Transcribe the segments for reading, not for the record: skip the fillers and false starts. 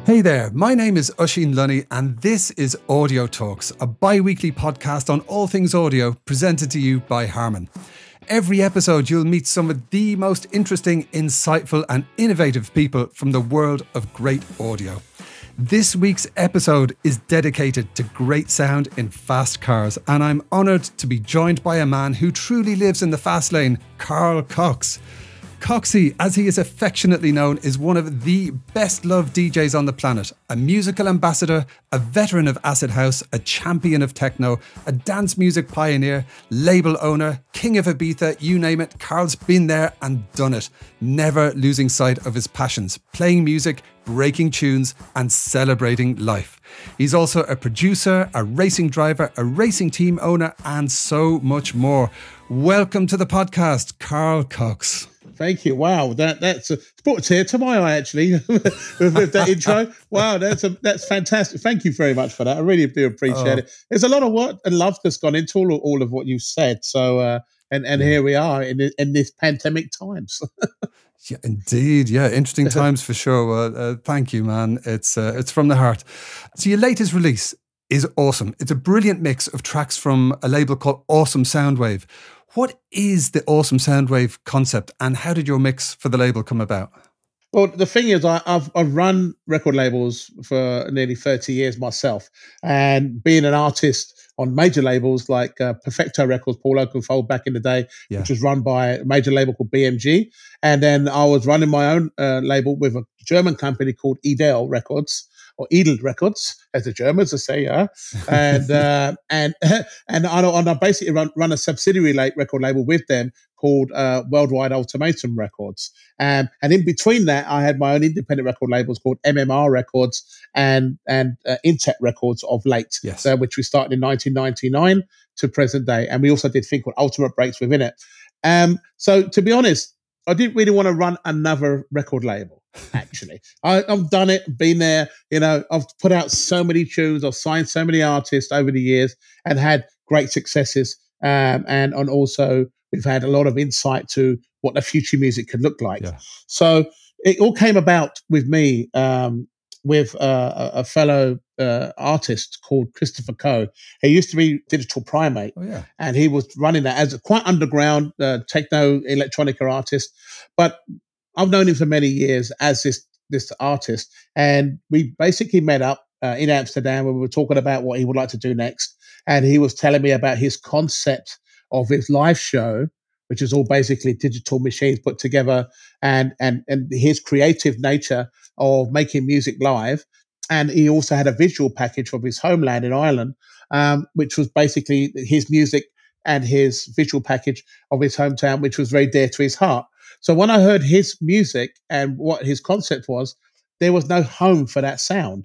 Hey there, my name is Oisín Lunny and this is Audio Talks, a bi-weekly podcast on all things audio presented to you by Harman. Every episode you'll meet some of the most interesting, insightful and innovative people from the world of great audio. This week's episode is dedicated to great sound in fast cars, and I'm honoured to be joined by a man who truly lives in the fast lane, Carl Cox. Coxie, as he is affectionately known, is one of the best-loved DJs on the planet, a musical ambassador, a veteran of acid house, a champion of techno, a dance music pioneer, label owner, king of Ibiza, you name it. Carl's been there and done it, never losing sight of his passions, playing music, breaking tunes and celebrating life. He's also a producer, a racing driver, a racing team owner and so much more. Welcome to the podcast, Carl Cox. Thank you. Wow, that's brought a tear to my eye actually with that intro. Wow, that's fantastic. Thank you very much for that. I really do appreciate it. There's a lot of work and love that's gone into all of what you said. So here we are in this pandemic times. Yeah, indeed. Yeah, interesting times for sure. Thank you, man. It's from the heart. So your latest release is awesome. It's a brilliant mix of tracks from a label called Awesome Soundwave. What is the Awesome Soundwave concept and how did your mix for the label come about? Well, the thing is, I've run record labels for nearly 30 years myself, and being an artist on major labels like Perfecto Records, Paul Oakenfold back in the day, which was run by a major label called BMG. And then I was running my own label with a German company called Edel Records, or Edel Records, as the Germans would say, yeah. And I basically run a subsidiary record label with them called Worldwide Ultimatum Records. And in between that, I had my own independent record labels called MMR Records and Intec Records of late, which we started in 1999 to present day. And we also did a thing called Ultimate Breaks within it. So to be honest, I didn't really want to run another record label, actually. I've done it, been there, I've put out so many tunes, I've signed so many artists over the years and had great successes. And also we've had a lot of insight to what the future music could look like. Yeah. So it all came about with me, with a fellow artist called Christopher Coe. He used to be Digital Primate, and he was running that as a quite underground techno electronica artist. But I've known him for many years as this artist, and we basically met up in Amsterdam when we were talking about what he would like to do next. And he was telling me about his concept of his live show, which is all basically digital machines put together, and his creative nature of making music live. And he also had a visual package of his homeland in Ireland, which was basically his music and his visual package of his hometown, which was very dear to his heart. So when I heard his music and what his concept was, there was no home for that sound.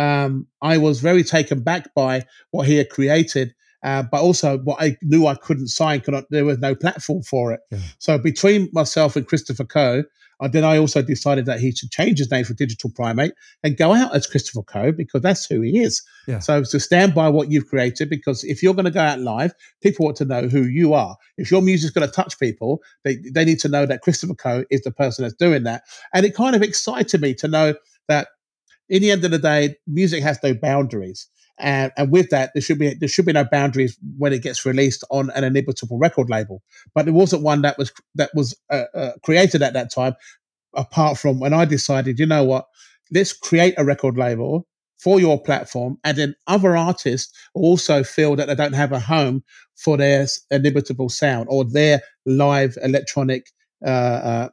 I was very taken back by what he had created, but also what I knew I couldn't sign. There was no platform for it. Yeah. So between myself and Christopher Coe, then I also decided that he should change his name for Digital Primate and go out as Christopher Coe, because that's who he is. Yeah. So to stand by what you've created, because if you're going to go out live, people want to know who you are. If your music's going to touch people, they need to know that Christopher Coe is the person that's doing that. And it kind of excited me to know that in the end of the day, music has no boundaries. And with that, there should be no boundaries when it gets released on an inimitable record label. But there wasn't one that was created at that time. Apart from when I decided, you know what, let's create a record label for your platform, and then other artists also feel that they don't have a home for their inimitable sound or their live electronic kind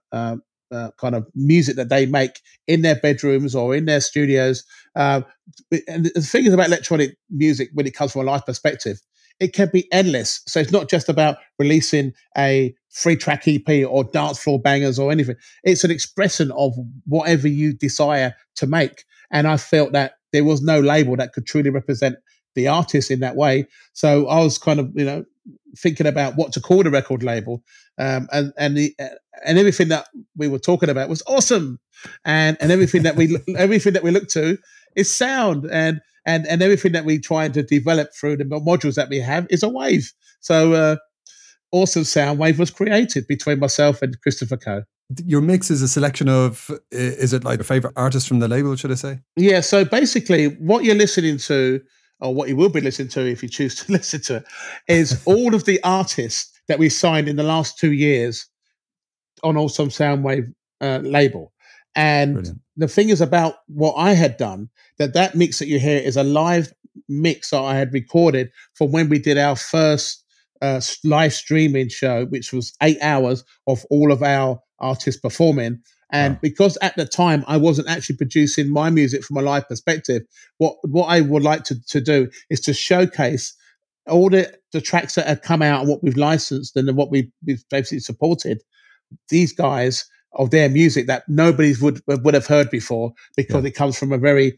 of music that they make in their bedrooms or in their studios. And the thing is about electronic music, when it comes from a live perspective, it can be endless. So it's not just about releasing a 3-track EP or dance floor bangers or anything. It's an expression of whatever you desire to make. And I felt that there was no label that could truly represent the artist in that way. So I was kind of, thinking about what to call the record label, and everything that we were talking about was awesome, and everything that we look to is sound, and everything that we try to develop through the modules that we have is a wave. So Awesome Soundwave was created between myself and Christopher Coe. Your mix is a selection of, is it like a favorite artist from the label, should I say? Yeah. So basically, what you're listening to, or what you will be listening to if you choose to listen to it, is all of the artists that we signed in the last 2 years on Awesome Soundwave label. And Brilliant. the thing is about what I had done, that mix that you hear is a live mix that I had recorded from when we did our first live streaming show, which was 8 hours of all of our artists performing. And because at the time I wasn't actually producing my music from a live perspective, what I would like to do is to showcase all the tracks that have come out and what we've licensed and what we've basically supported these guys of their music that nobody would have heard before, because it comes from a very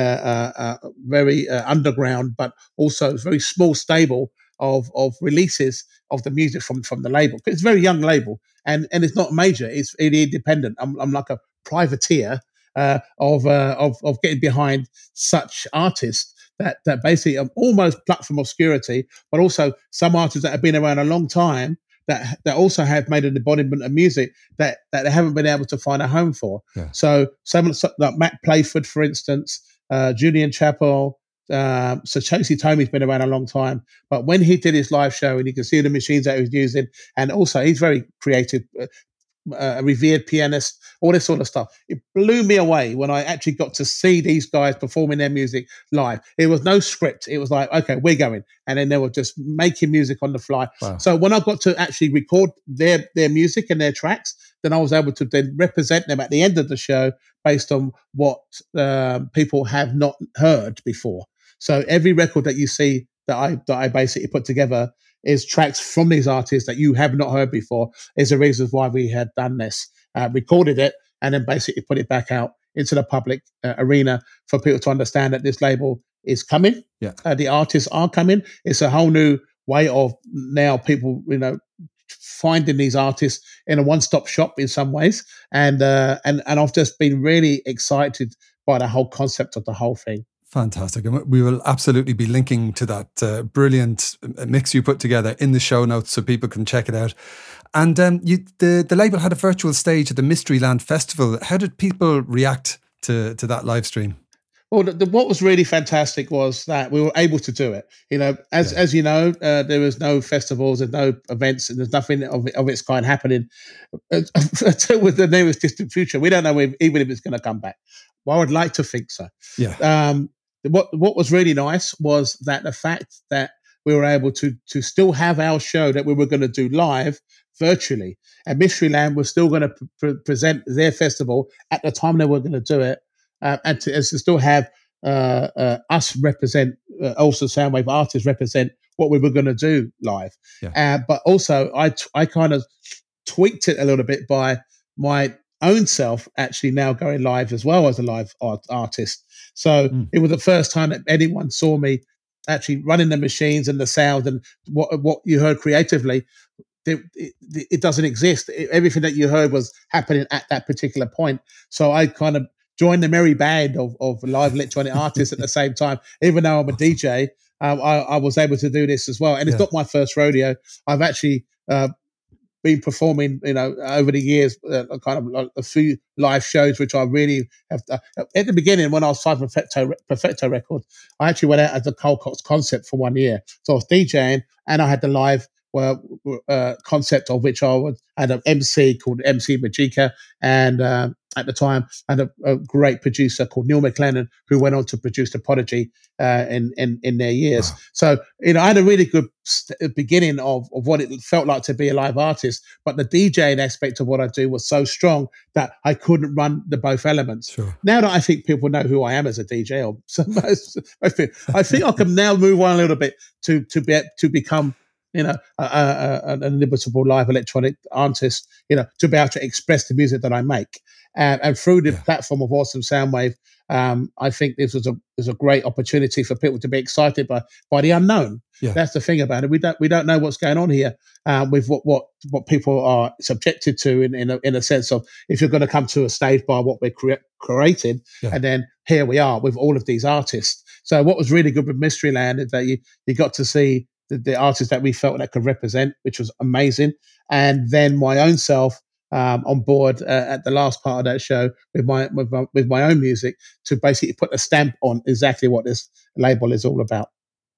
underground, but also very small stable of releases of the music from the label. It's a very young label, and it's not major. It's independent. I'm like a privateer of getting behind such artists that basically are almost plucked from obscurity, but also some artists that have been around a long time that also have made an embodiment of music that they haven't been able to find a home for. Yeah. So someone like Matt Playford, for instance, Julian Chappell, so Chasey Tomey's been around a long time, but when he did his live show and you can see the machines that he was using, and also he's very creative, a revered pianist, all this sort of stuff. It blew me away when I actually got to see these guys performing their music live. It was no script. It was like, okay, we're going. And then they were just making music on the fly. Wow. So when I got to actually record their music and their tracks, then I was able to then represent them at the end of the show based on what people have not heard before. So every record that you see that I basically put together is tracks from these artists that you have not heard before, is the reasons why we had done this, recorded it, and then basically put it back out into the public arena for people to understand that this label is coming. Yeah. The artists are coming. It's a whole new way of now people, finding these artists in a one-stop shop in some ways. And I've just been really excited by the whole concept of the whole thing. Fantastic. And we will absolutely be linking to that brilliant mix you put together in the show notes so people can check it out. And the label had a virtual stage at the Mysteryland Festival. How did people react to that live stream? Well, what was really fantastic was that we were able to do it. As you know, there was no festivals, there's no events, and there's nothing of its kind happening until with the nearest distant future. We don't know even if it's going to come back. Well, I would like to think so. Yeah. What was really nice was that the fact that we were able to still have our show that we were going to do live virtually, and Mysteryland was still going to present their festival at the time they were going to do it, and to still have us represent, also Soundwave artists represent what we were going to do live. Yeah. But also, I kind of tweaked it a little bit by my own self actually now going live as well as a live artist. So it was the first time that anyone saw me actually running the machines and the sound and what you heard creatively. It doesn't exist. Everything that you heard was happening at that particular point. So I kind of joined the merry band of live electronic artists at the same time. Even though I'm a DJ, I was able to do this as well. And it's not my first rodeo. I've actually been performing, over the years, kind of like a few live shows, which I really have. At the beginning, when I was signed Perfecto Records, I actually went out as a Carl Cox concept for 1 year. So I was DJing, and I had the live concept of which I had an MC called MC Majika, and at the time, I had a great producer called Neil McLennan, who went on to produce The Prodigy in their years. Wow. So, I had a really good beginning of what it felt like to be a live artist, but the DJing aspect of what I do was so strong that I couldn't run the both elements. Sure. Now that I think people know who I am as a DJ, I think I can now move on a little bit to become an inimitable live electronic artist, to be able to express the music that I make. And through the platform of Awesome Soundwave, I think this was a great opportunity for people to be excited by the unknown. Yeah. That's the thing about it. We don't know what's going on here with what people are subjected to in a sense of, if you're going to come to a stage by what we're created, and then here we are with all of these artists. So what was really good with Mysteryland is that you got to see the artists that we felt that could represent, which was amazing. And then my own self on board at the last part of that show with my own music to basically put a stamp on exactly what this label is all about.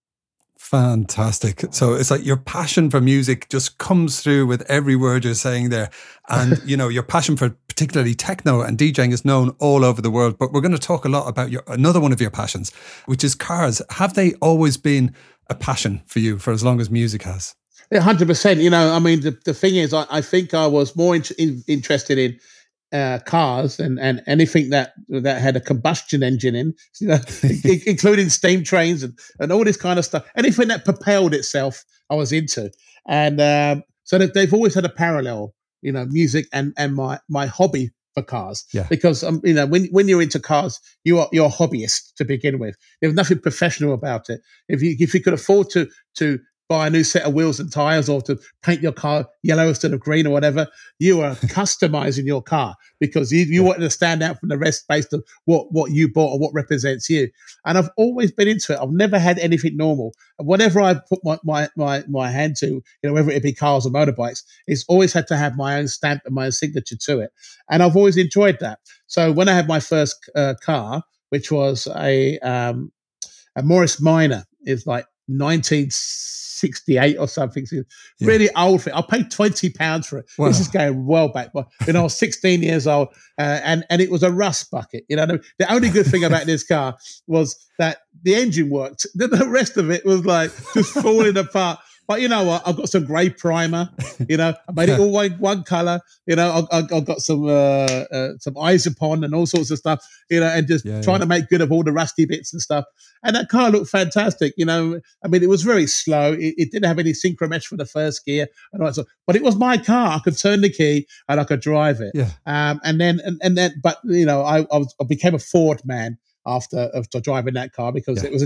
Fantastic. So it's like your passion for music just comes through with every word you're saying there. And, your passion for particularly techno and DJing is known all over the world. But we're going to talk a lot about another one of your passions, which is cars. Have they always been a passion for you for as long as music has? Yeah, 100%. The thing is, I think I was more interested in cars and anything that had a combustion engine in, including steam trains and all this kind of stuff. Anything that propelled itself, I was into. And so they've always had a parallel, music and my hobby for cars. Yeah. Because when you're into cars, you're a hobbyist to begin with. There's nothing professional about it. If you could afford to buy a new set of wheels and tires or to paint your car yellow instead of green or whatever, you are customizing your car because you want to stand out from the rest based on what you bought or what represents you. And I've always been into it. I've never had anything normal. Whatever I put my hand to, whether it be cars or motorbikes, it's always had to have my own stamp and my own signature to it. And I've always enjoyed that. So when I had my first car, which was a Morris Minor, it's like 1968 or something. Really old thing. I paid £20 for it. Wow. This is going well back. But when I was 16 years old, and it was a rust bucket. The only good thing about this car was that the engine worked. The rest of it was like just falling apart. But you know what? I've got some grey primer. I made it all one colour. I've got some Isopon and all sorts of stuff. And just trying to make good of all the rusty bits and stuff. And that car looked fantastic. It was very slow. It didn't have any synchromesh for the first gear and all that stuff. But it was my car. I could turn the key and I could drive it. Yeah. But I became a Ford man after driving that car because it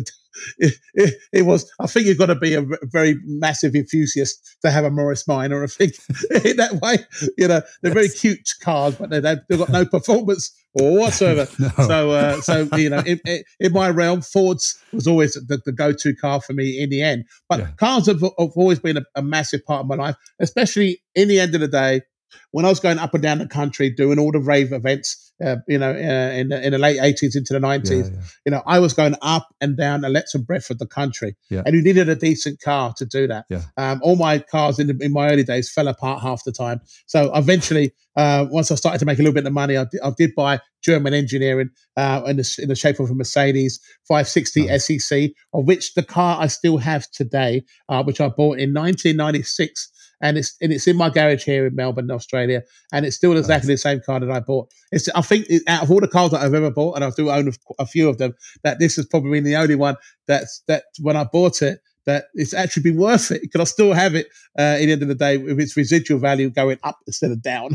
was I think you've got to be a very massive enthusiast to have a Morris Minor, I think, in that way. They're very cute cars, but they've got no performance or whatsoever. No. So in my realm, Ford's was always the go-to car for me in the end. But cars have always been a massive part of my life, especially in the end of the day. When I was going up and down the country doing all the rave events, in the late 80s into the 90s, I was going up and down the length and breadth of the country, and you needed a decent car to do that. All my cars in my early days fell apart half the time. So eventually, once I started to make a little bit of money, I did buy German engineering in the shape of a Mercedes 560 SEC, of which the car I still have today, which I bought in 1996. And it's in my garage here in Melbourne, Australia, and it's still exactly the same car that I bought. I think out of all the cars that I've ever bought, and I do own a few of them, that this has probably been the only one that when I bought it, that it's actually been worth it because I still have it at the end of the day with its residual value going up instead of down.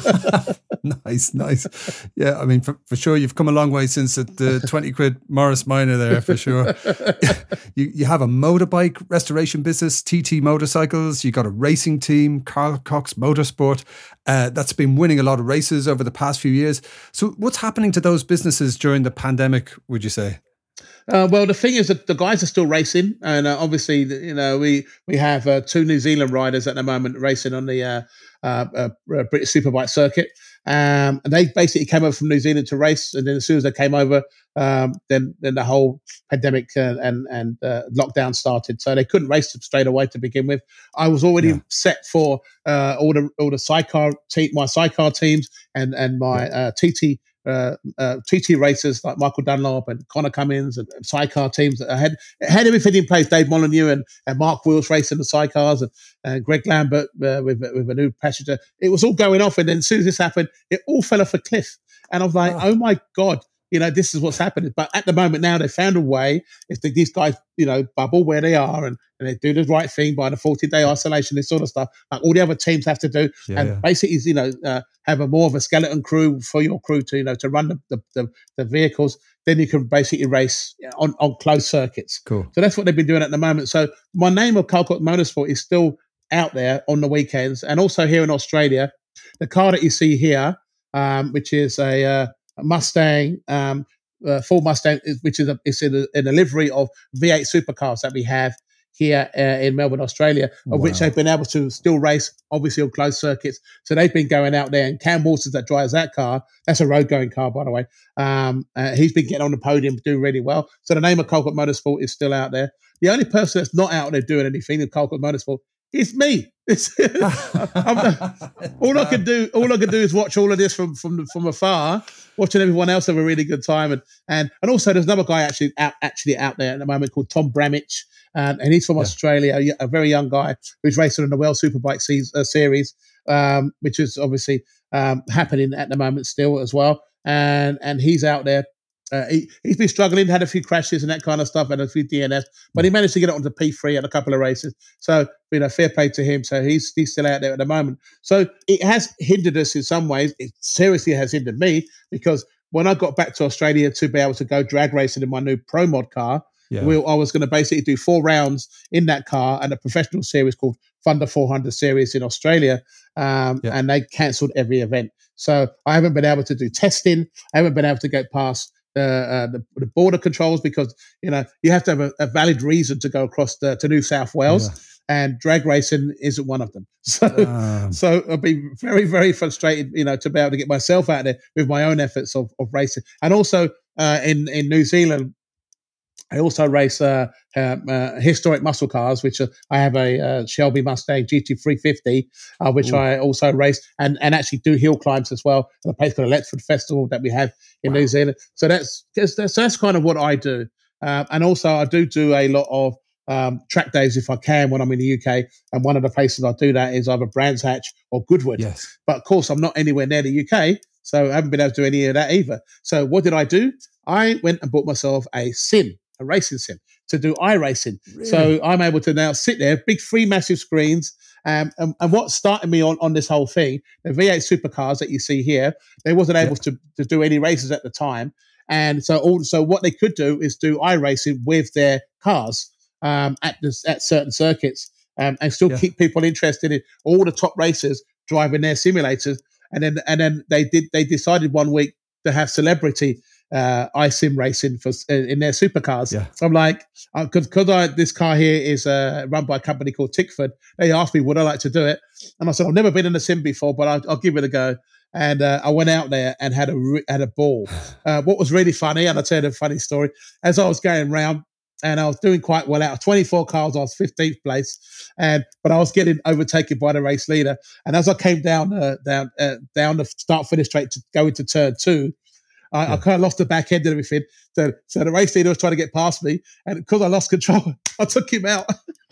Nice. Yeah, for sure, you've come a long way since the 20 quid Morris Minor there, for sure. You have a motorbike restoration business, TT Motorcycles. You got a racing team, Carl Cox Motorsport, that's been winning a lot of races over the past few years. So what's happening to those businesses during the pandemic, would you say? Well, the thing is that the guys are still racing, and obviously, we have two New Zealand riders at the moment racing on the British Superbike circuit. And they basically came over from New Zealand to race, and then as soon as they came over, then the whole pandemic and lockdown started, so they couldn't race straight away to begin with. I was already set for all the sidecar my sidecar teams and my TT racers like Michael Dunlop and Connor Cummins and sidecar teams that had everything in place. Dave Molyneux and Mark Wills racing the sidecars and Greg Lambert with a new passenger. It was all going off, and then as soon as this happened, it all fell off a cliff. And I was like, oh my God, this is what's happening. But at the moment now, they found a way. If these guys, bubble where they are and they do the right thing by the 14-day isolation, this sort of stuff, like all the other teams have to do. Basically, have a more of a skeleton crew for your crew to run the vehicles. Then you can basically race on closed circuits. Cool. So that's what they've been doing at the moment. So my name of Carl Cox Motorsport is still out there on the weekends, and also here in Australia. The car that you see here, which is a Mustang, Ford Mustang, which is in a livery of V8 supercars that we have here in Melbourne, Australia, of which they've been able to still race, obviously on closed circuits. So they've been going out there, and Cam Waters that drives that car, that's a road going car, by the way. He's been getting on the podium, doing really well. So the name of Colquitt Motorsport is still out there. The only person that's not out there doing anything in Colquitt Motorsport is me. All I can do is watch all of this from afar, watching everyone else have a really good time, and also there's another guy actually out there at the moment called Tom Bramich, and he's from Australia, a very young guy who's racing in the World Superbike series, which is obviously happening at the moment still as well, and he's out there. He's been struggling, had a few crashes and that kind of stuff, and a few DNFs, but he managed to get it onto P3 at a couple of races. So, fair play to him. So he's still out there at the moment. So it has hindered us in some ways. It seriously has hindered me, because when I got back to Australia to be able to go drag racing in my new Pro Mod car, I was going to basically do 4 rounds in that car and a professional series called Thunder 400 series in Australia, and they cancelled every event. So I haven't been able to do testing. I haven't been able to get past the border controls, because you have to have a valid reason to go across to New South Wales, and drag racing isn't one of them. So I've been very, very frustrated, to be able to get myself out there with my own efforts of racing. And also in New Zealand, I also race historic muscle cars, which I have a Shelby Mustang GT350, which I also race and actually do hill climbs as well at a place called the Letchford Festival that we have in New Zealand. So that's kind of what I do. And also I do a lot of track days if I can when I'm in the UK. And one of the places I do that is either Brands Hatch or Goodwood. Yes. But of course, I'm not anywhere near the UK, so I haven't been able to do any of that either. So what did I do? I went and bought myself a racing sim to do iRacing. Really? So I'm able to now sit there, big 3 massive screens. And what started me on this whole thing, the V8 supercars that you see here, they wasn't able to do any races at the time. And so what they could do is do iRacing with their cars at certain circuits, and still keep people interested in all the top racers driving their simulators. And then they decided one week to have celebrity iSim racing in their supercars. So I'm like, because this car here is run by a company called Tickford, they asked me would I like to do it, and I said I've never been in a sim before, but I'll give it a go. And I went out there and had a ball. What was really funny, and I'll tell you a funny story, as I was going round and I was doing quite well out of 24 cars, I was 15th place, but I was getting overtaken by the race leader. And as I came down the start-finish straight to go into turn 2, I kind of lost the back end and everything. So the race leader was trying to get past me, and because I lost control, I took him out.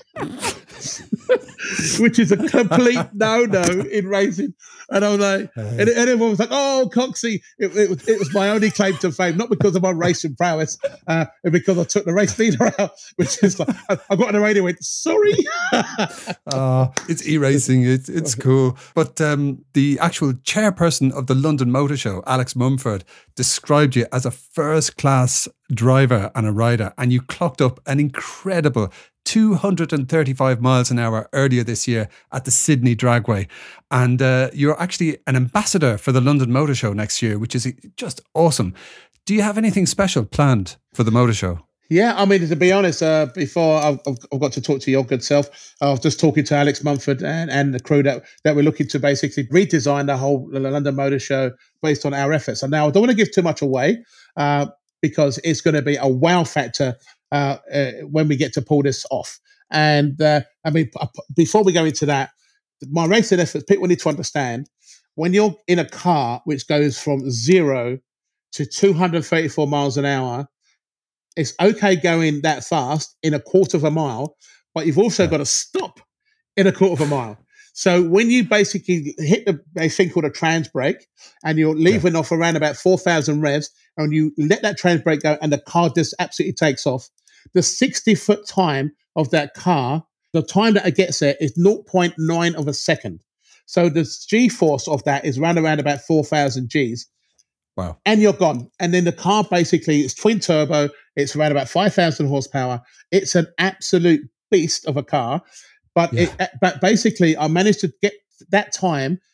Which is a complete no-no in racing. And I was like, and everyone was like, "Oh, Coxie!" It was my only claim to fame, not because of my racing prowess, and because I took the race leader out. Which is like, I got on the radio and went, "Sorry." It's e-racing. It's cool. But the actual chairperson of the London Motor Show, Alex Mumford, described you as a first-class driver and a rider, and you clocked up an incredible 235 miles an hour earlier this year at the Sydney Dragway. And you're actually an ambassador for the London Motor Show next year, which is just awesome. Do you have anything special planned for the Motor Show? Yeah, I mean, to be honest, before I've got to talk to your good self, I was just talking to Alex Mumford and the crew that we're looking to basically redesign the whole London Motor Show based on our efforts. And now I don't want to give too much away because it's going to be a wow factor when we get to pull this off. And I mean, before we go into that, my racing efforts, people need to understand, when you're in a car which goes from 0 to 234 miles an hour, it's okay going that fast in a quarter of a mile, but you've also got to stop in a quarter of a mile. So when you basically hit a thing called a trans brake, and you're leaving off around about 4,000 revs, and you let that trans brake go and the car just absolutely takes off, the 60-foot time of that car, the time that it gets there is 0.9 of a second. So the G-force of that is around about 4,000 Gs. Wow. And you're gone. And then the car basically is twin turbo. It's around about 5,000 horsepower. It's an absolute beast of a car. But but basically, I managed to get that time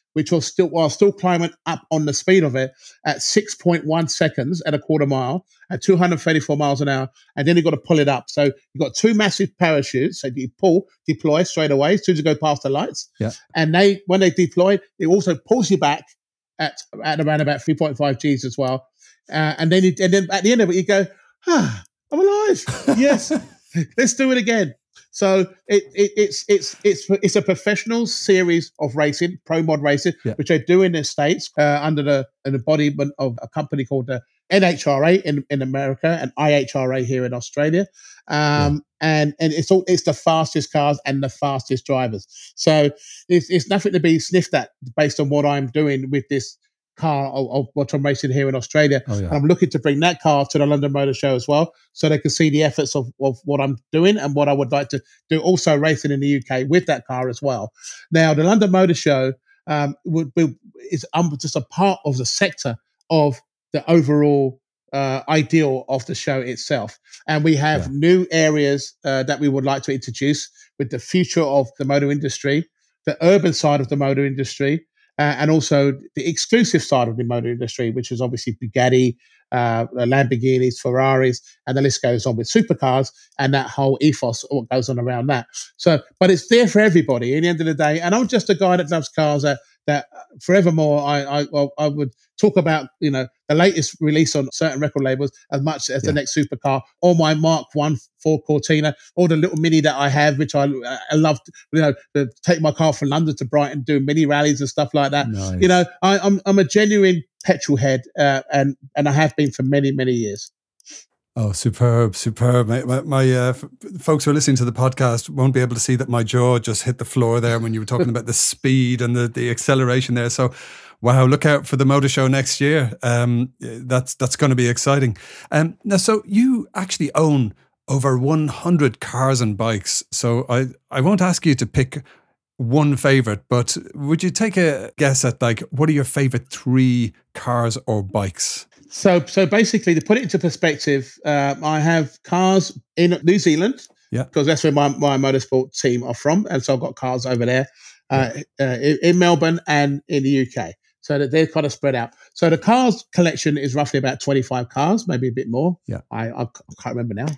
which was still climbing up on the speed of it at 6.1 seconds at a quarter mile at 234 miles an hour. And then you've got to pull it up. So you've got two massive parachutes. So you deploy straight away as soon as you go past the lights. Yeah. And when they deploy, it also pulls you back at around about 3.5 Gs as well. And then at the end of it, you go, I'm alive. Yes, let's do it again. So it's a professional series of racing, pro mod racing, which they do in the States under an embodiment of a company called the NHRA in America and IHRA here in Australia. And it's the fastest cars and the fastest drivers. So it's nothing to be sniffed at based on what I'm doing with this car of what I'm racing here in Australia. And I'm looking to bring that car to the London Motor Show as well, so they can see the efforts of what I'm doing and what I would like to do also racing in the UK with that car as well. Now, the London Motor Show is just a part of the sector of the overall ideal of the show itself. And we have new areas that we would like to introduce with the future of the motor industry, the urban side of the motor industry, and also the exclusive side of the motor industry, which is obviously Bugatti, Lamborghinis, Ferraris, and the list goes on with supercars and that whole ethos, what goes on around that. So, but it's there for everybody at the end of the day. And I'm just a guy that loves cars that forevermore I would talk about, the latest release on certain record labels as much as the next supercar, or my Mark I Ford Cortina, or the little Mini that I have, which I love, to take my car from London to Brighton, do mini rallies and stuff like that. Nice. I'm a genuine petrol head, and I have been for many, many years. Oh, superb. My folks who are listening to the podcast won't be able to see that my jaw just hit the floor there when you were talking about the speed and the acceleration there. So, wow, look out for the motor show next year. That's going to be exciting. Now, so you actually own over 100 cars and bikes. So I won't ask you to pick one favorite, but would you take a guess at what are your favorite 3 cars or bikes? So basically, to put it into perspective, I have cars in New Zealand, because that's where my motorsport team are from, and so I've got cars over there in Melbourne and in the UK. So that they're kind of spread out. So the cars collection is roughly about 25 cars, maybe a bit more. Yeah, I can't remember now.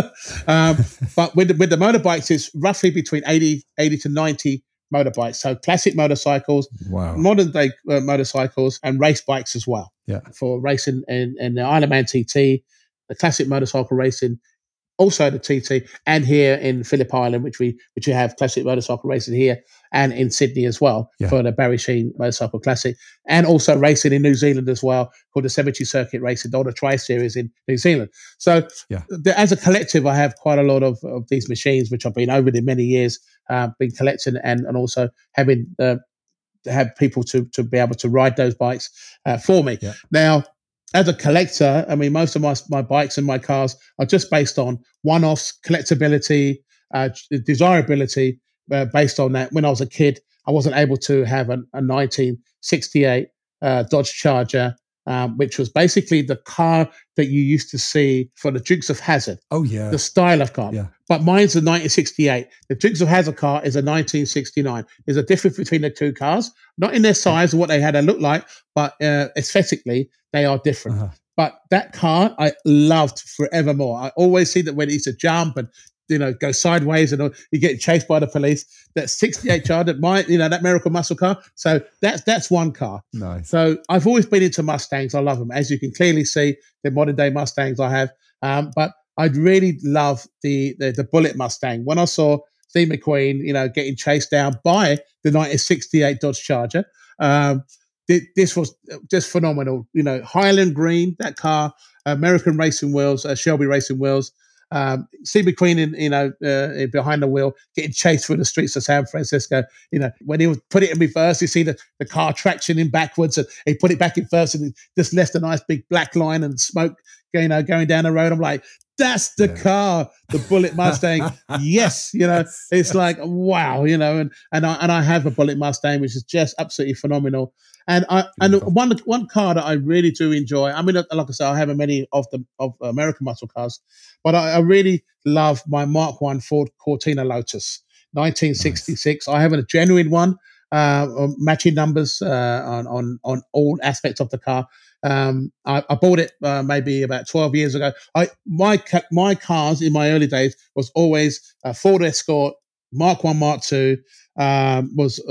But with the motorbikes, it's roughly between 80 to 90 motorbikes. So classic motorcycles, modern day motorcycles, and race bikes as well. Yeah, for racing and the Isle of Man TT, the classic motorcycle racing, also the TT, and here in Phillip Island, which we have classic motorcycle racing here, and in Sydney as well for the Barry Sheen Motorcycle Classic, and also racing in New Zealand as well, called the Cemetery Circuit Racing, or the Tri-Series in New Zealand. So as a collective, I have quite a lot of these machines, which I've been over the many years, been collecting and also having have people to be able to ride those bikes for me. Yeah. Now, as a collector, I mean, most of my bikes and my cars are just based on one-offs, collectability, desirability, based on that. When I was a kid, I wasn't able to have a 1968 Dodge Charger, which was basically the car that you used to see for the Dukes of Hazzard. Oh, yeah. The style of car. Yeah. But mine's a 1968. The Dukes of Hazzard car is a 1969. There's a difference between the two cars, not in their size or what they had to look like, but aesthetically, they are different. Uh-huh. But that car I loved forevermore. I always see that when it used to jump and go sideways and you get chased by the police. That 68 Charger, that Miracle Muscle car. So that's one car. Nice. So I've always been into Mustangs. I love them. As you can clearly see, the modern day Mustangs I have. But I'd really love the Bullet Mustang. When I saw Steve McQueen, getting chased down by the 1968 Dodge Charger, this was just phenomenal. Highland green, that car, American racing wheels, Shelby racing wheels. Steve McQueen behind the wheel, getting chased through the streets of San Francisco. When he would put it in reverse, you see the car tractioning backwards, and he put it back in first, and he just left a nice big black line and smoke, going down the road. I'm like, that's the car, the Bullet Mustang. Yes, it's like wow, and I have a Bullet Mustang, which is just absolutely phenomenal. And one car that I really do enjoy. I mean, like I said, I have many of American muscle cars, but I really love my Mark I Ford Cortina Lotus, 1966. Nice. I have a genuine one. matching numbers on all aspects of the car. I bought it maybe about 12 years ago. My cars in my early days was always Ford Escort, Mark 1, Mark 2, was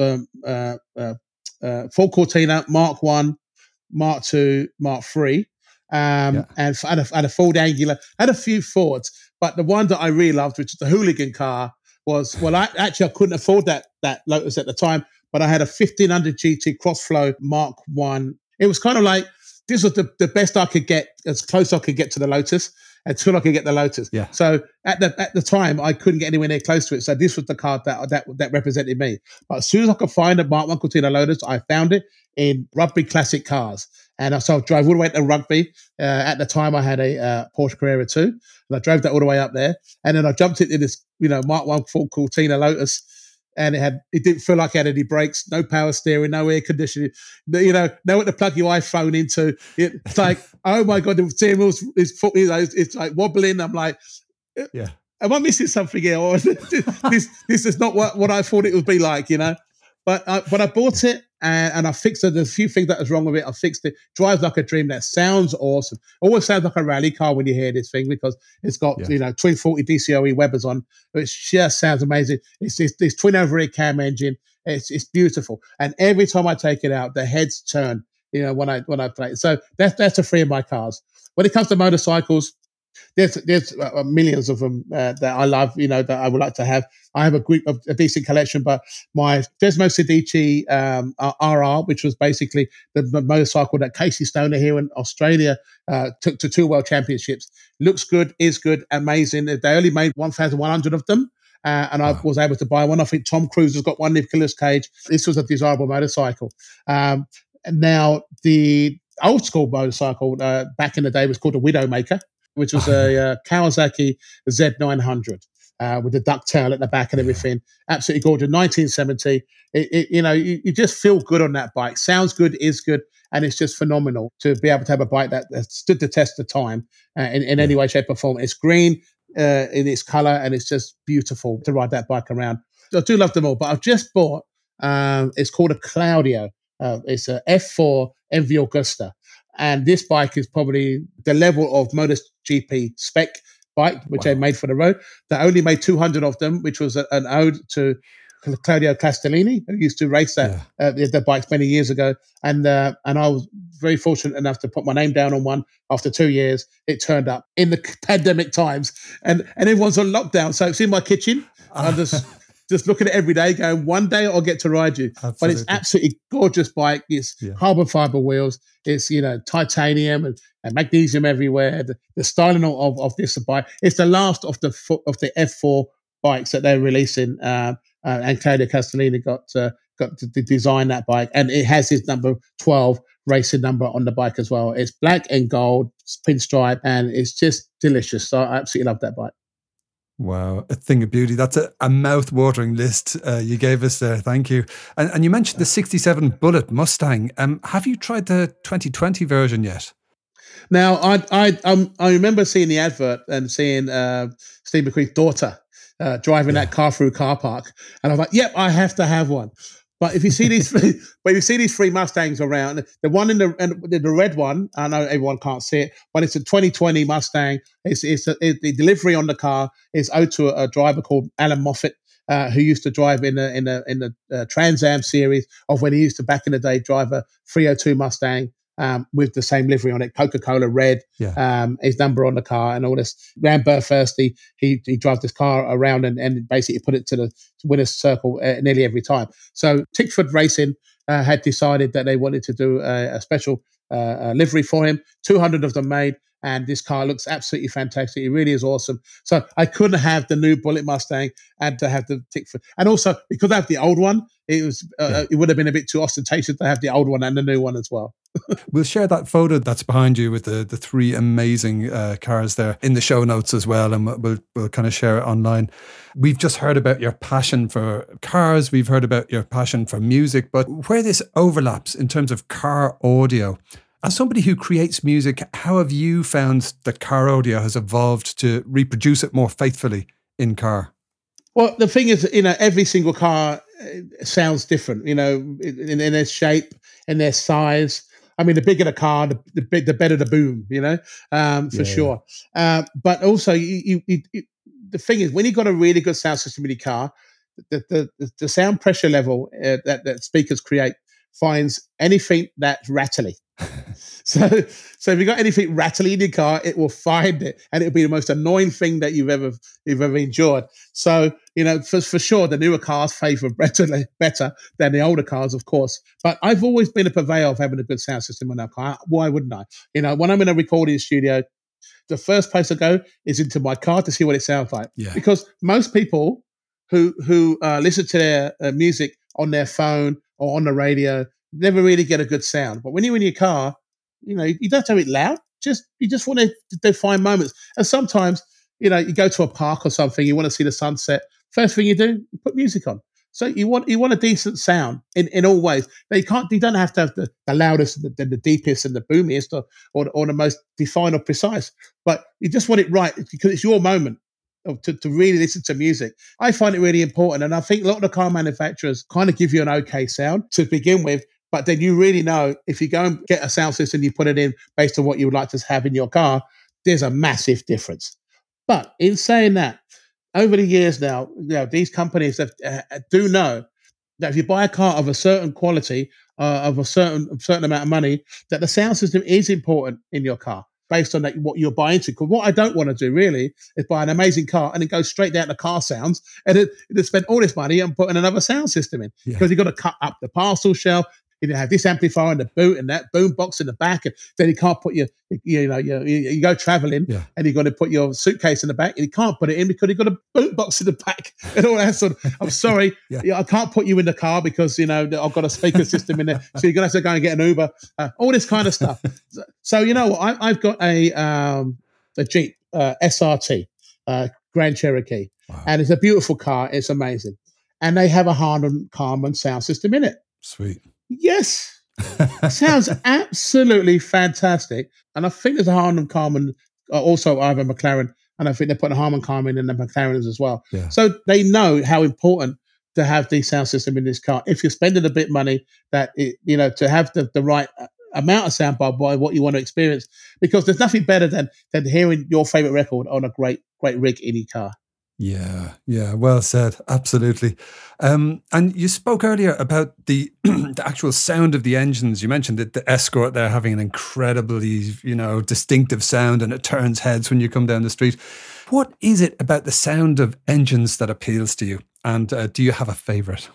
Ford Cortina, Mark 1, Mark 2, Mark 3, and had a Ford Angular, had a few Fords, but the one that I really loved, which is the hooligan car, was, well, I couldn't afford that Lotus at the time, but I had a 1500 GT Crossflow Mark 1. It was kind of like, this was the best I could get, as close I could get to the Lotus, until I could get the Lotus. Yeah. So at the time, I couldn't get anywhere near close to it. So this was the car that represented me. But as soon as I could find a Mark 1 Cortina Lotus, I found it in Rugby Classic Cars. And so I drove all the way to Rugby. At the time, I had a Porsche Carrera 2, and I drove that all the way up there. And then I jumped into this, Mark 1 Ford Cortina Lotus, and it didn't feel like it had any brakes, no power steering, no air conditioning, nowhere to plug your iPhone into. It's like, oh my God, the steering wheel it's like wobbling. I'm like, yeah, am I missing something here? Or this is not what I thought it would be like, But I bought it and I fixed it. There's a few things that was wrong with it. I fixed it. Drives like a dream. That sounds awesome. Always sounds like a rally car when you hear this thing, because it's got twin 40 DCOE Webers on, which just sounds amazing. It's this twin overhead cam engine. It's beautiful. And every time I take it out, the heads turn. When I play it. So that's the three of my cars. When it comes to motorcycles, there's millions of them that I love, that I would like to have. I have a decent collection, but my Desmo Sedici RR, which was basically the motorcycle that Casey Stoner here in Australia took to 2 world championships, looks good, is good, amazing. They only made 1,100 of them. And I was able to buy one. I think Tom Cruise has got one, Nicolas Cage. This was a desirable motorcycle. Now, the old school motorcycle back in the day was called a Widowmaker, which was a Kawasaki Z900 with the ducktail at the back and everything. Absolutely gorgeous. 1970. You just feel good on that bike. Sounds good, is good, and it's just phenomenal to be able to have a bike that stood the test of time in any way, shape, or form. It's green in its color, and it's just beautiful to ride that bike around. I do love them all, but I've just bought, it's called a Claudio. It's a F4 MV Augusta. And this bike is probably the level of MotoGP spec bike, which they made for the road. They only made 200 of them, which was an ode to Claudio Castellini, who used to race the bikes many years ago. And I was very fortunate enough to put my name down on one. After 2 years, it turned up in the pandemic times, and everyone's on lockdown. So it's in my kitchen. I'm just looking at it every day, going, one day I'll get to ride you. Absolutely. But it's absolutely gorgeous bike. It's carbon fiber wheels. It's titanium and magnesium everywhere. The styling of this bike. It's the last of the F4 bikes that they're releasing. And Claudio Castellini got to design that bike, and it has his number 12 racing number on the bike as well. It's black and gold, pinstripe, and it's just delicious. So I absolutely love that bike. Wow, a thing of beauty. That's a mouth-watering list you gave us there. Thank you. And you mentioned the 67 Bullet Mustang. Have you tried the 2020 version yet? Now, I remember seeing the advert and seeing Steve McQueen's daughter driving that car through car park, and I was like, "Yep, I have to have one." But if you see these, three Mustangs around, the one in the red one, I know everyone can't see it, but it's a 2020 Mustang. The delivery on the car is owed to a driver called Alan Moffat, who used to drive in the Trans Am series of when he used to back in the day drive a 302 Mustang. With the same livery on it, Coca-Cola red, his number on the car and all this. Ran Burfirst, he drove this car around and basically put it to the winner's circle nearly every time. So Tickford Racing had decided that they wanted to do a special livery for him. 200 of them made, and this car looks absolutely fantastic. It really is awesome. So I couldn't have the new Bullet Mustang and to have the Tickford. And also, because I have the old one, it would have been a bit too ostentatious to have the old one and the new one as well. We'll share that photo that's behind you with the three amazing cars there in the show notes as well, and we'll kind of share it online. We've just heard about your passion for cars, we've heard about your passion for music, but where this overlaps in terms of car audio, as somebody who creates music, how have you found that car audio has evolved to reproduce it more faithfully in car? Well, the thing is, every single car sounds different, in their shape and their size. I mean, the bigger the car, the better the boom, for sure. But also, the thing is, when you've got a really good sound system in your car, the sound pressure level that speakers create finds anything that's rattly. So if you've got anything rattly in your car, it will find it, and it'll be the most annoying thing that you've ever enjoyed. So for sure, the newer cars favour better than the older cars, of course. But I've always been a purveyor of having a good sound system in our car. Why wouldn't I? When I'm in a recording studio, the first place I go is into my car to see what it sounds like. Yeah. Because most people who listen to their music on their phone or on the radio never really get a good sound. But when you're in your car, you don't have to have it loud. You just want to define moments. And sometimes, you go to a park or something, you want to see the sunset. First thing you do, you put music on. So you want a decent sound in all ways. Now you don't have to have the loudest, the deepest, and the boomiest, or the most defined or precise. But you just want it right because it's your moment to really listen to music. I find it really important, and I think a lot of the car manufacturers kind of give you an okay sound to begin with. But then you really know if you go and get a sound system, you put it in based on what you would like to have in your car, there's a massive difference. But in saying that, over the years now, these companies do know that if you buy a car of a certain quality, of a certain amount of money, that the sound system is important in your car based on what you're buying into. Because what I don't want to do really is buy an amazing car and then go straight down to car sounds and then spend all this money and putting another sound system in. Because you've got to cut up the parcel shelf. You have this amplifier in the boot and that boom box in the back, and then you can't put you go traveling and you've got to put your suitcase in the back and you can't put it in because you've got a boot box in the back and all that sort of. I'm sorry, I can't put you in the car because I've got a speaker system in there, so you're gonna have to go and get an Uber, all this kind of stuff. So I've got a Jeep SRT Grand Cherokee, and it's a beautiful car. It's amazing, and they have a Harman Kardon sound system in it. Sweet. Yes. Sounds absolutely fantastic. And I think there's a Harman Kardon, also I have a McLaren, and I think they're putting a Harman Kardon in the McLarens as well. Yeah. So they know how important to have the sound system in this car. If you're spending a bit of money, that to have the right amount of sound by what you want to experience, because there's nothing better than hearing your favorite record on a great rig in your car. Yeah, well said. Absolutely. And you spoke earlier about the the actual sound of the engines. You mentioned that the Escort there having an incredibly, distinctive sound, and it turns heads when you come down the street. What is it about the sound of engines that appeals to you? And do you have a favourite?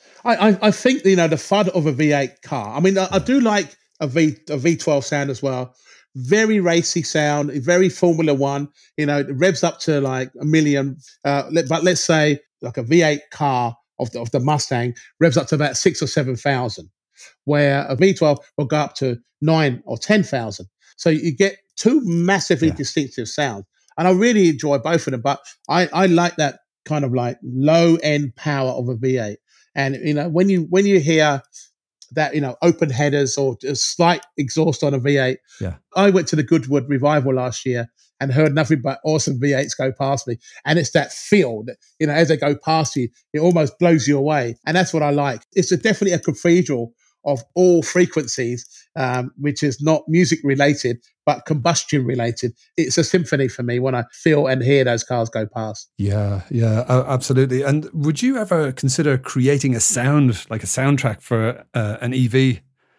I think, the FUD of a V8 car. I mean, I do like a V12 sound as well. Very racy sound, very Formula One. It revs up to like 1 million. But let's say like a V8 car of the Mustang revs up to about 6,000 or 7,000, where a V12 will go up to 9,000 or 10,000. So you get two massively distinctive sounds, and I really enjoy both of them. But I like that kind of like low end power of a V8, and when you hear that open headers or a slight exhaust on a V8. Yeah. I went to the Goodwood Revival last year and heard nothing but awesome V8s go past me, and it's that feel that as they go past you, it almost blows you away, and that's what I like. It's definitely a cathedral of all frequencies, which is not music related but combustion related. It's a symphony for me when I feel and hear those cars go past. Yeah, absolutely. And would you ever consider creating a sound, like a soundtrack for an EV?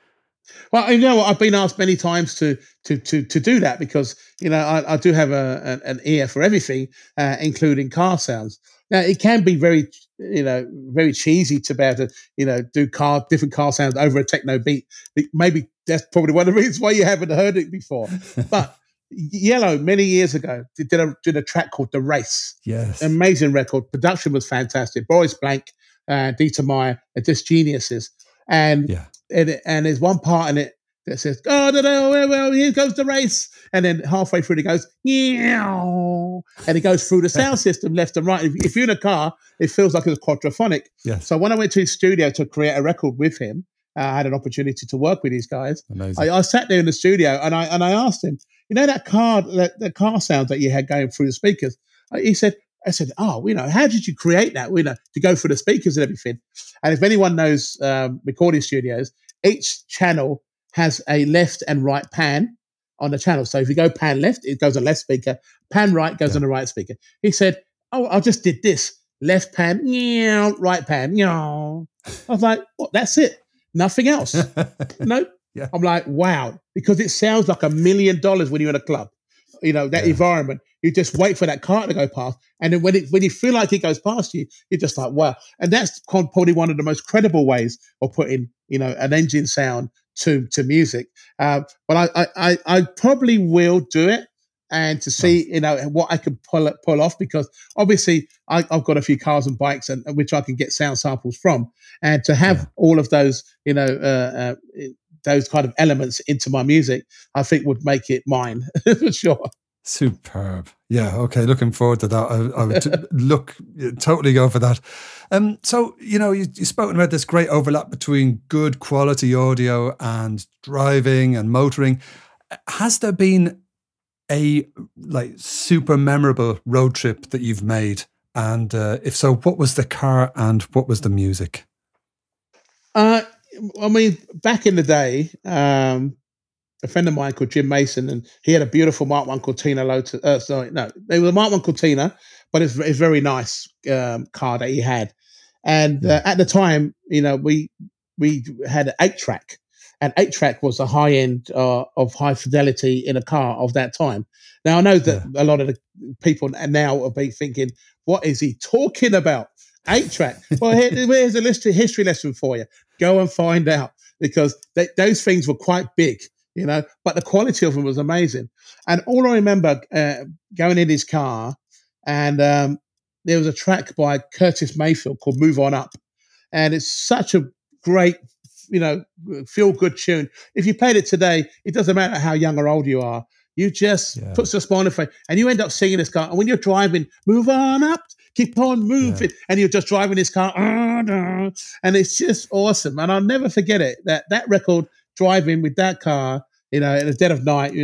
Well, I've been asked many times to do that because I do have an ear for everything, including car sounds. Now it can be very very cheesy to be able to do different car sounds over a techno beat. Maybe that's probably one of the reasons why you haven't heard it before. But Yellow many years ago did a track called The Race. Yes, amazing record. Production was fantastic. Boris Blank, Dieter Meyer, are just geniuses. And there's one part in it that says, "Oh no, here goes the race," and then halfway through it goes, "Meow," and it goes through the sound system left and right. If you're in a car, it feels like it's quadraphonic. Yes. So when I went to his studio to create a record with him, I had an opportunity to work with these guys. Amazing. I sat there in the studio and I asked him, that car sound that you had going through the speakers. He said, I said, how did you create that? To go through the speakers and everything. And if anyone knows recording studios, each channel has a left and right pan on the channel. So if you go pan left, it goes on left speaker. Pan right goes on the right speaker. He said, I just did this. Left pan, right pan, I was like, what? That's it. Nothing else. No. Yeah. I'm like, wow. Because it sounds like $1 million when you're in a club. That environment. You just wait for that car to go past. And then when you feel like it goes past you, you're just like, wow. And that's probably one of the most credible ways of putting, an engine sound to music. But I probably will do it and to see, what I can pull off, because obviously I've got a few cars and bikes and which I can get sound samples from. And to have all of those, those kind of elements into my music, I think would make it mine for sure. Superb. Yeah. Okay. Looking forward to that. I would totally go for that. So, you've spoken about this great overlap between good quality audio and driving and motoring. Has there been a super memorable road trip that you've made? And if so, what was the car and what was the music? Back in the day, a friend of mine called Jim Mason, and he had a beautiful Mark I Cortina Lotus. They were a Mark I Cortina, but it's a very nice car that he had. And at the time, we had an 8-track, and 8-track was the high end of high fidelity in a car of that time. Now I know that a lot of the people now will be thinking, "What is he talking about? 8-track?" Well, here's a history lesson for you. Go and find out, because those things were quite big. But the quality of them was amazing. And all I remember going in his car, and there was a track by Curtis Mayfield called "Move On Up," and it's such a great, feel good tune. If you played it today, it doesn't matter how young or old you are. You just puts a smile on your face, and you end up singing this car. And when you're driving, move on up, keep on moving, and you're just driving this car, and it's just awesome. And I'll never forget it. That record, driving with that car, in the dead of night,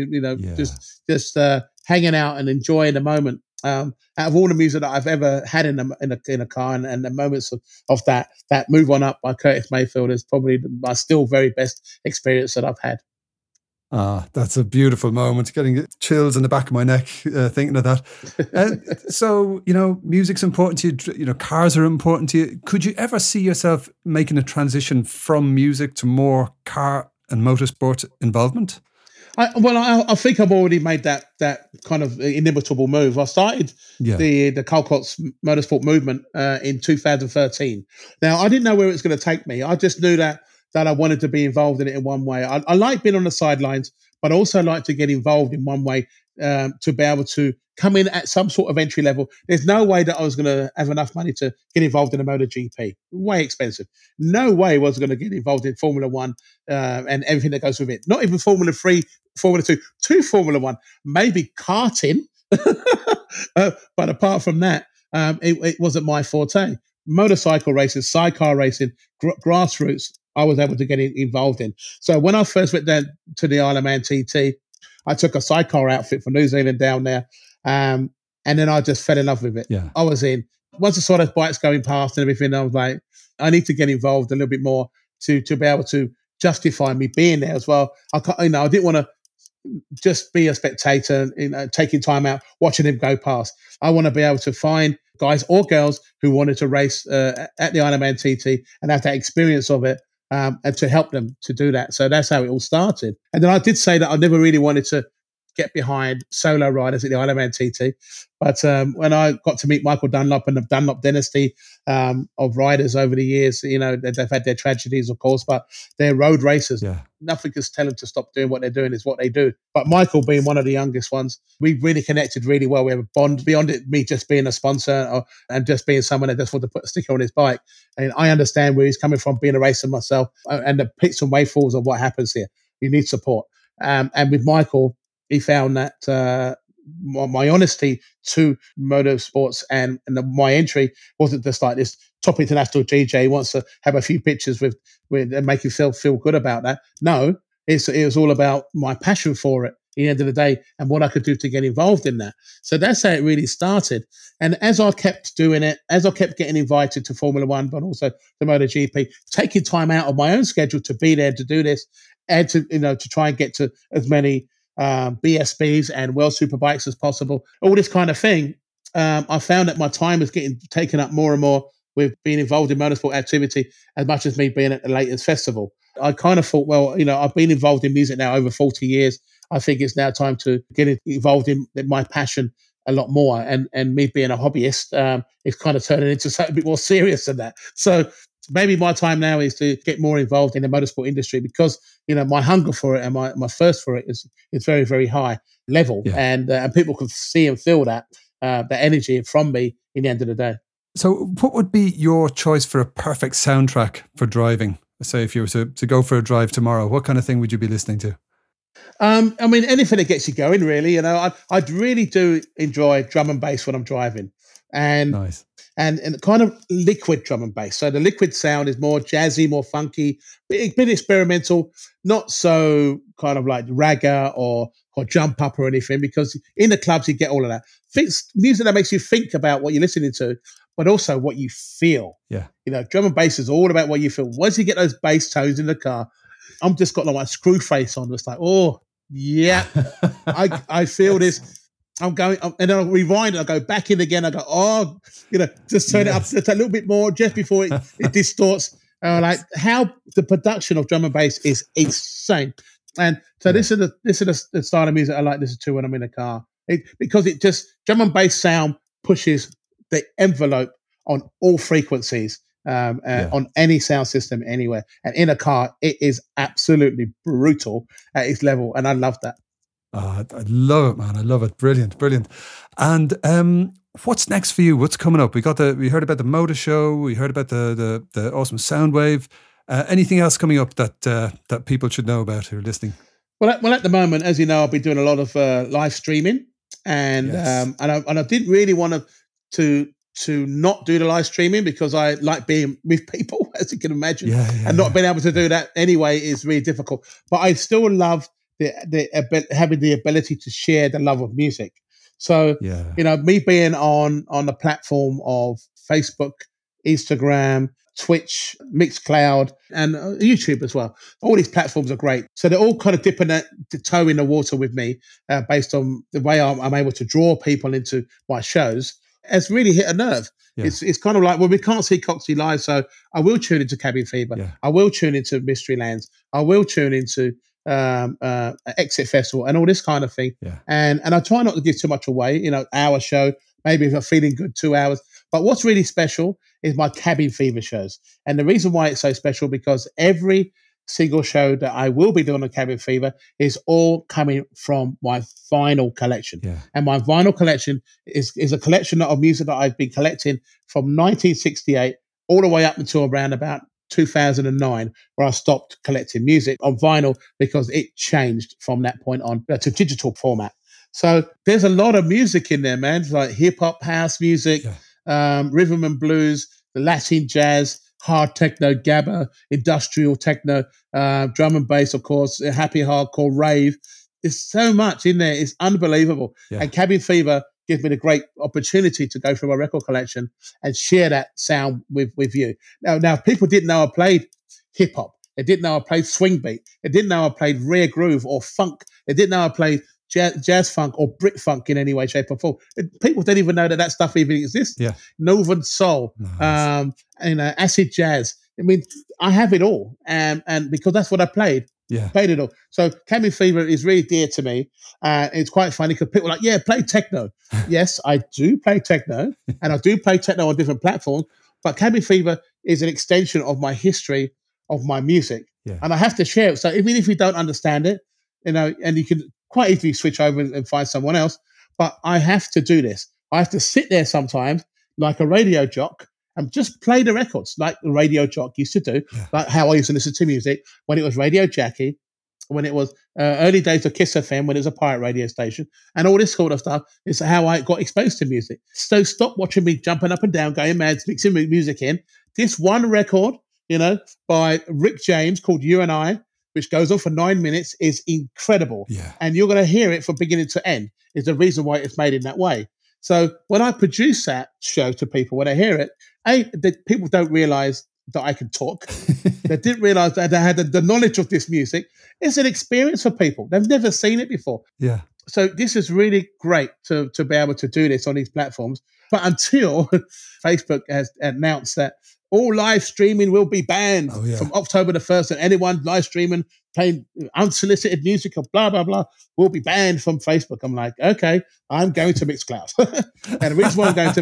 just hanging out and enjoying the moment. Out of all the music that I've ever had in a car, and the moments of that "Move On Up" by Curtis Mayfield is probably my still very best experience that I've had. That's a beautiful moment. Getting chills in the back of my neck thinking of that. So, music's important to you. Cars are important to you. Could you ever see yourself making a transition from music to more car and motorsport involvement? I think I've already made that kind of inimitable move. I started the Colcott's motorsport movement in 2013. Now, I didn't know where it was going to take me. I just knew that I wanted to be involved in it in one way. I like being on the sidelines, but I also like to get involved in one way to be able to come in at some sort of entry level. There's no way that I was going to have enough money to get involved in a MotoGP. Way expensive. No way was I going to get involved in Formula One and everything that goes with it. Not even Formula 3, Formula 2, to Formula One, maybe karting. But apart from that, it wasn't my forte. Motorcycle racing, sidecar racing, grassroots, I was able to get involved in. So when I first went down to the Isle of Man TT, I took a sidecar outfit from New Zealand down there, and then I just fell in love with it. Yeah. I was in. Once I saw those bikes going past and everything, I was like, I need to get involved a little bit more to be able to justify me being there as well. I didn't want to just be a spectator, taking time out, watching him go past. I want to be able to find guys or girls who wanted to race at the Isle of Man TT and have that experience of it, and to help them to do that. So that's how it all started. And then I did say that I never really wanted to get behind solo riders at the Isle of Man TT. But when I got to meet Michael Dunlop and the Dunlop dynasty of riders over the years, they've had their tragedies, of course, but they're road racers. Yeah. Nothing can tell them to stop doing what they're doing is what they do. But Michael being one of the youngest ones, we really connected really well. We have a bond beyond it, me just being a sponsor and just being someone that just wanted to put a sticker on his bike. And I understand where he's coming from, being a racer myself, and the pits and wayfalls of what happens here. You need support. And with Michael, he found that my honesty to motorsports and my entry wasn't just like this top international GJ. He wants to have a few pictures with and make you feel good about that. No, it was all about my passion for it the end of the day and what I could do to get involved in that. So that's how it really started. And as I kept doing it, as I kept getting invited to Formula One, but also the MotoGP, taking time out of my own schedule to be there to do this and to try and get to as many BSBs and World Superbikes as possible, all this kind of thing. I found that my time was getting taken up more and more with being involved in motorsport activity as much as me being at the latest festival. I kind of thought, well, I've been involved in music now over 40 years. I think it's now time to get involved in my passion a lot more. And me being a hobbyist, it's kind of turning into something a bit more serious than that. So maybe my time now is to get more involved in the motorsport industry because, my hunger for it and my thirst for it is very, very high level. Yeah. And people can see and feel that energy from me in the end of the day. So what would be your choice for a perfect soundtrack for driving? Say if you were to go for a drive tomorrow, what kind of thing would you be listening to? Anything that gets you going, really. I really do enjoy drum and bass when I'm driving. And nice. And kind of liquid drum and bass. So the liquid sound is more jazzy, more funky, bit experimental, not so kind of like ragga or jump up or anything, because in the clubs you get all of that. Music that makes you think about what you're listening to, but also what you feel. Yeah. Drum and bass is all about what you feel. Once you get those bass tones in the car, I'm just got like my screw face on. It's like, oh, yeah, I feel this. I'm going, and then I'll rewind and I'll go back in again. I go, just turn it up just a little bit more just before it distorts. Like how the production of drum and bass is insane. And so this is the style of music I like to listen to when I'm in a car. Because it just, drum and bass sound pushes the envelope on all frequencies, on any sound system anywhere. And in a car, it is absolutely brutal at its level. And I love that. I love it, man. I love it. Brilliant, brilliant. And what's next for you? What's coming up? We heard about the Motor Show. We heard about the awesome Soundwave. Anything else coming up that people should know about who are listening? Well, at the moment, as you know, I've been doing a lot of live streaming, and I didn't really want to not do the live streaming because I like being with people, as you can imagine, and not being able to do that anyway is really difficult. But I still love having the ability to share the love of music. So, me being on the platform of Facebook, Instagram, Twitch, Mixcloud, and YouTube as well. All these platforms are great. So they're all kind of dipping the toe in the water with me based on the way I'm able to draw people into my shows. It's really hit a nerve. Yeah. It's kind of like, well, we can't see Coxie live, so I will tune into Cabin Fever. Yeah. I will tune into Mystery Lands. I will tune into Exit Festival and all this kind of thing. Yeah. And I try not to give too much away, hour show, maybe if I'm feeling good, 2 hours. But what's really special is my Cabin Fever shows. And the reason why it's so special, because every single show that I will be doing on Cabin Fever is all coming from my vinyl collection. Yeah. And my vinyl collection is a collection of music that I've been collecting from 1968 all the way up until around about 2009, where I stopped collecting music on vinyl because it changed from that point on to digital format. So there's a lot of music in there, man. It's like hip hop, house music, rhythm and blues, the Latin jazz, hard techno, gabba, industrial techno, drum and bass, of course, happy hardcore, rave. There's so much in there. It's unbelievable. Yeah. And Cabin Fever gives me the great opportunity to go through my record collection and share that sound with you. Now, people didn't know I played hip hop. They didn't know I played swing beat. They didn't know I played rare groove or funk. They didn't know I played jazz funk or Brit funk in any way, shape or form. People didn't even know that stuff even exists. Yeah. Northern soul, nice. Acid jazz. I mean, I have it all. And because that's what I played. Yeah. Played it all. So Cabin Fever is really dear to me. It's quite funny because people are like, yeah, play techno. Yes, I do play techno, and I do play techno on different platforms, but Cabin Fever is an extension of my history of my music. Yeah. And I have to share it. So even if you don't understand it, and you can quite easily switch over and find someone else, but I have to do this. I have to sit there sometimes like a radio jock and just play the records like the radio jock used to do, like how I used to listen to music when it was Radio Jackie, when it was early days of Kiss FM, when it was a pirate radio station, and all this sort of stuff is how I got exposed to music. So stop watching me jumping up and down, going mad, mixing music in. This one record, by Rick James called You and I, which goes on for 9 minutes, is incredible. Yeah. And you're going to hear it from beginning to end, is the reason why it's made in that way. So when I produce that show to people, when I hear it, people don't realize that I can talk. They didn't realize that I had the knowledge of this music. It's an experience for people. They've never seen it before. Yeah. So this is really great to be able to do this on these platforms. But until Facebook has announced that all live streaming will be banned from October the 1st, and anyone live streaming, playing unsolicited music or blah, blah, blah, will be banned from Facebook. I'm like, okay, I'm going to Mixcloud. And the reason why I'm going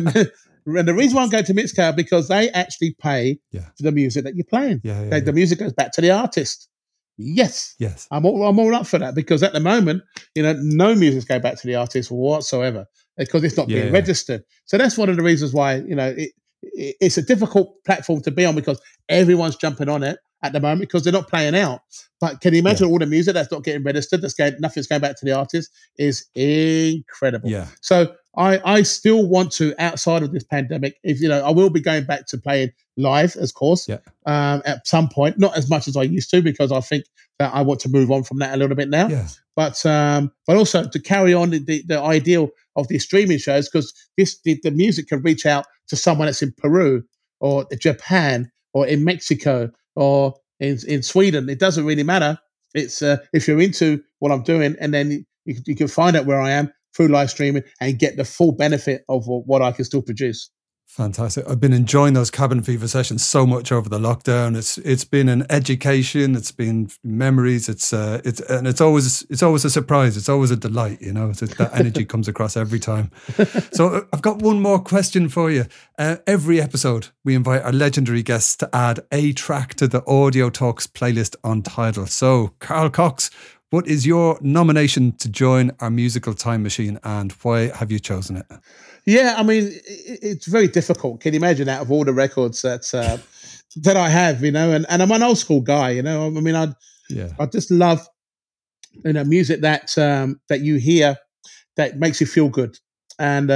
to Mixcloud, because they actually pay for the music that you're playing. The music goes back to the artist. Yes. I'm all up for that, because at the moment, no music's going back to the artist whatsoever, because it's not being registered. So that's one of the reasons why, it's a difficult platform to be on, because everyone's jumping on it at the moment because they're not playing out. But can you imagine all the music that's not getting registered, nothing's going back to the artist, is incredible. Yeah. So I still want to, outside of this pandemic, I will be going back to playing live, of course, at some point, not as much as I used to, because I think that I want to move on from that a little bit now. Yeah. But also to carry on the ideal of these streaming shows, because the music can reach out to someone that's in Peru or Japan or in Mexico or in Sweden. It doesn't really matter. It's if you're into what I'm doing, and then you can find out where I am through live streaming and get the full benefit of what I can still produce. Fantastic. I've been enjoying those Cabin Fever sessions so much over the lockdown. It's been an education. It's been memories. It's always a surprise. It's always a delight. That energy comes across every time. So I've got one more question for you. Every episode, we invite our legendary guests to add a track to the Audio Talks playlist on Tidal. So, Carl Cox, what is your nomination to join our musical time machine, and why have you chosen it? Yeah, I mean, it's very difficult. Can you imagine, out of all the records that I have, and I'm an old school guy, I mean, I just love, music that you hear that makes you feel good. And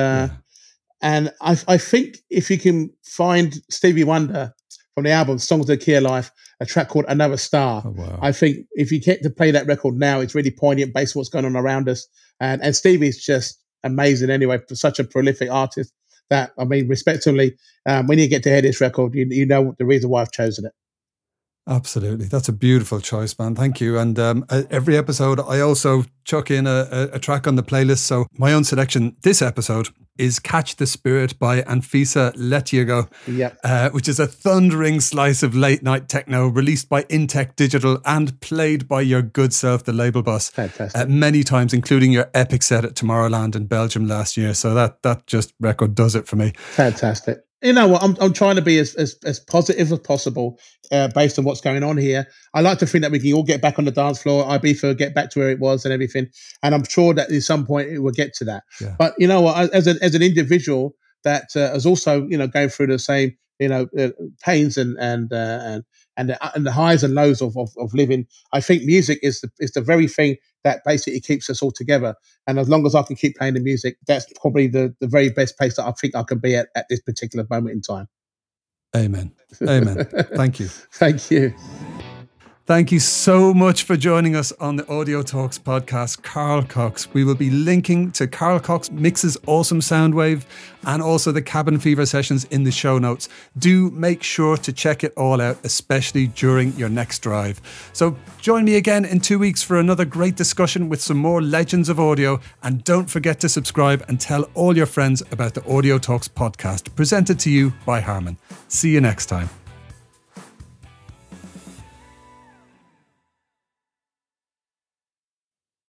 I think if you can find Stevie Wonder from the album Songs of the Key of Life, a track called Another Star. Oh, wow. I think if you get to play that record now, it's really poignant based on what's going on around us. And Stevie's just amazing anyway, for such a prolific artist that, I mean, respectively, when you get to hear this record, you know the reason why I've chosen it. Absolutely. That's a beautiful choice, man. Thank you. And every episode, I also chuck in a track on the playlist. So my own selection this episode is Catch the Spirit by Anfisa Letiago, which is a thundering slice of late night techno released by Intech Digital and played by your good self, the label boss. Fantastic. Many times, including your epic set at Tomorrowland in Belgium last year. So that just record does it for me. Fantastic. You know what? I'm trying to be as positive as possible based on what's going on here. I like to think that we can all get back on the dance floor, Ibiza, get back to where it was and everything. And I'm sure that at some point it will get to that. Yeah. But you know what? As an individual that is also going through the same pains and the highs and lows of living, I think music is the very thing that basically keeps us all together. And as long as I can keep playing the music, that's probably the very best place that I think I can be at this particular moment in time. Amen. Amen. Thank you. Thank you. Thank you so much for joining us on the Audio Talks podcast, Carl Cox. We will be linking to Carl Cox Mix's awesome Soundwave and also the Cabin Fever sessions in the show notes. Do make sure to check it all out, especially during your next drive. So join me again in 2 weeks for another great discussion with some more legends of audio. And don't forget to subscribe and tell all your friends about the Audio Talks podcast, presented to you by Harman. See you next time.